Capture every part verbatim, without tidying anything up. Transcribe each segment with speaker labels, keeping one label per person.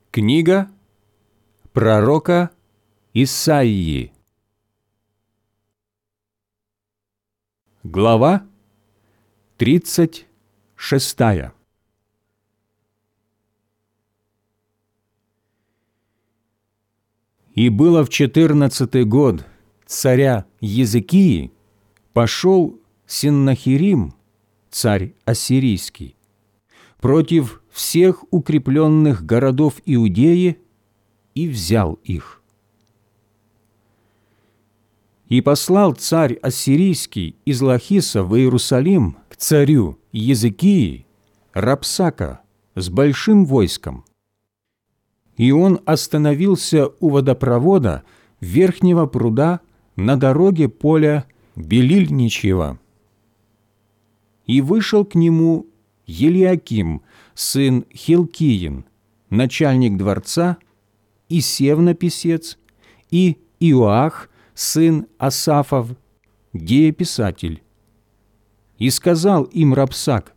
Speaker 1: Книга пророка Исаии. Глава тридцать шестая. «И было в четырнадцатый год царя Езекии, пошел Сеннахерим, царь ассирийский, против всех укрепленных городов Иудеи и взял их. И послал царь ассирийский из Лахиса в Иерусалим к царю Езекии Рапсака с большим войском. И он остановился у водопровода верхнего пруда на дороге поля Белильничьего. И вышел к нему Елиаким, сын Хилкиин, начальник дворца, и Севна писец, и Иоах, сын Асафов, дееписатель. И сказал им Рапсак: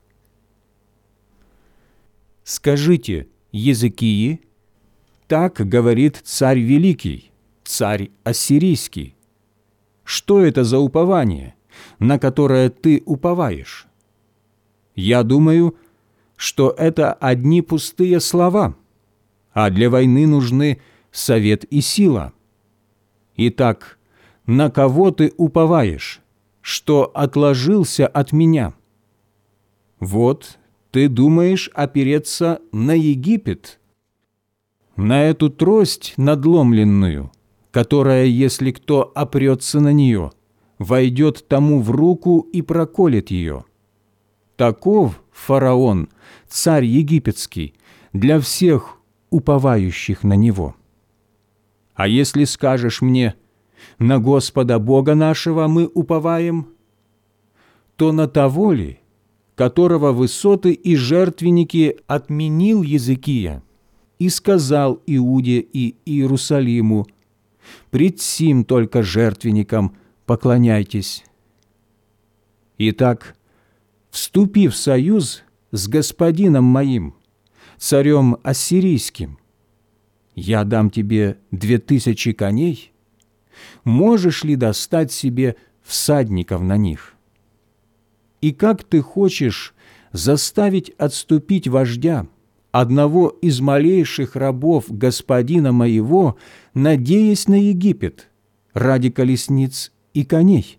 Speaker 1: «Скажите Езекии, так говорит царь великий, царь ассирийский. Что это за упование, на которое ты уповаешь? Я думаю, что это одни пустые слова, а для войны нужны совет и сила. Итак, на кого ты уповаешь, что отложился от меня? Вот ты думаешь опереться на Египет, на эту трость надломленную, которая, если кто опрется на нее, войдет тому в руку и проколет ее. Таков фараон, царь египетский, для всех уповающих на него. А если скажешь мне: на Господа Бога нашего мы уповаем, то на того ли, которого высоты и жертвенники отменил Езекия, и сказал Иуде и Иерусалиму: пред сим только жертвенникам поклоняйтесь. Итак, вступи в союз с господином моим, царем ассирийским. Я дам тебе две тысячи коней. Можешь ли достать себе всадников на них? И как ты хочешь заставить отступить вождя, одного из малейших рабов господина моего, надеясь на Египет, ради колесниц и коней?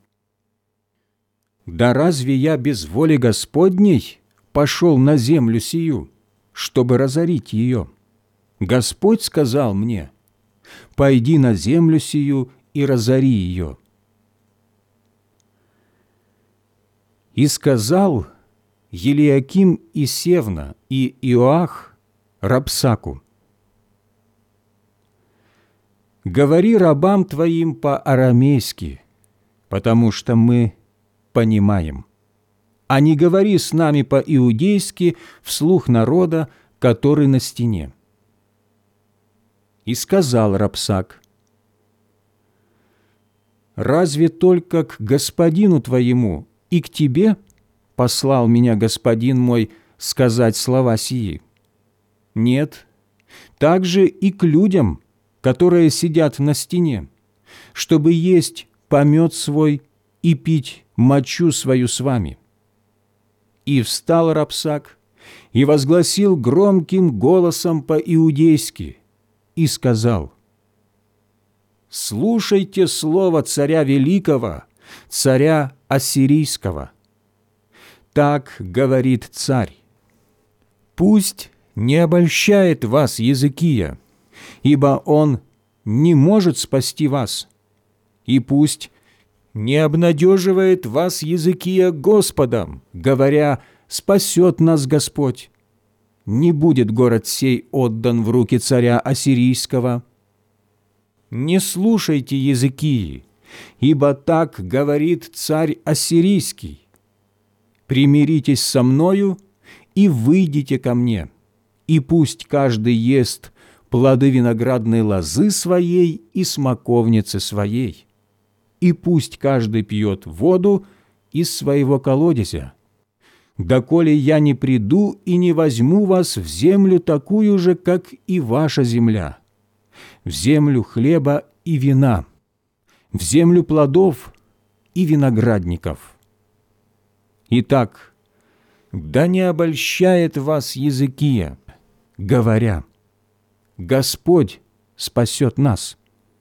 Speaker 1: Да разве я без воли Господней пошел на землю сию, чтобы разорить ее? Господь сказал мне: пойди на землю сию и разори ее. И сказал Елиаким и Севна и Иоах Рапсаку: говори рабам твоим по-арамейски, потому что мы понимаем, а не говори с нами по-иудейски вслух народа, который на стене. И сказал Рапсак: разве только к господину твоему и к тебе послал меня господин мой сказать слова сии? Нет, также и к людям, которые сидят на стене, чтобы есть помет свой и пить мочу свою с вами. И встал Рапсак и возгласил громким голосом по-иудейски и сказал: слушайте слово царя великого, царя ассирийского. Так говорит царь: пусть не обольщает вас Езекия, ибо он не может спасти вас, и пусть не обнадеживает вас Езекия Господом, говоря: спасет нас Господь. Не будет город сей отдан в руки царя ассирийского. Не слушайте Езекии, ибо так говорит царь ассирийский: примиритесь со мною и выйдите ко мне, и пусть каждый ест плоды виноградной лозы своей и смоковницы своей, и пусть каждый пьет воду из своего колодезя. доколе я не приду и не возьму вас в землю такую же, как и ваша земля, в землю хлеба и вина, в землю плодов и виноградников. Итак, да не обольщает вас Езекия, говоря: Господь спасет нас.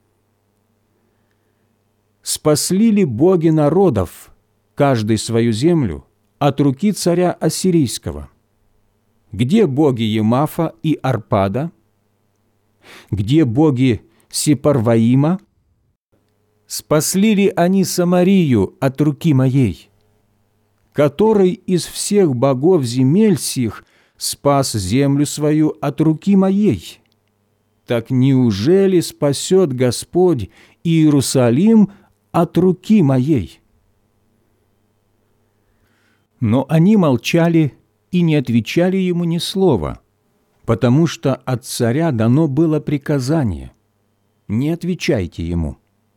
Speaker 1: Спасли ли боги народов, каждый свою землю, от руки царя Ассирийского? Где боги Емафа и Арпада? Где боги Сепарваима? Спасли ли они Самарию от руки моей? Который из всех богов земель сих спас землю свою от руки моей? Так неужели спасет Господь Иерусалим от руки моей?» Но они молчали и не отвечали ему ни слова, потому что от царя дано было приказание: не отвечайте ему.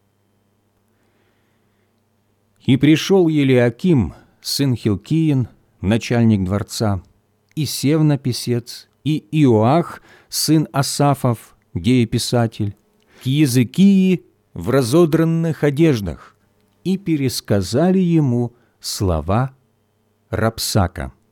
Speaker 1: И пришел Елиаким, сын Хилкиин, начальник дворца, и Севна писец, и Иоах, сын Асафов, дееписатель, к Езекии в разодранных одеждах, и пересказали ему слова Рабсака.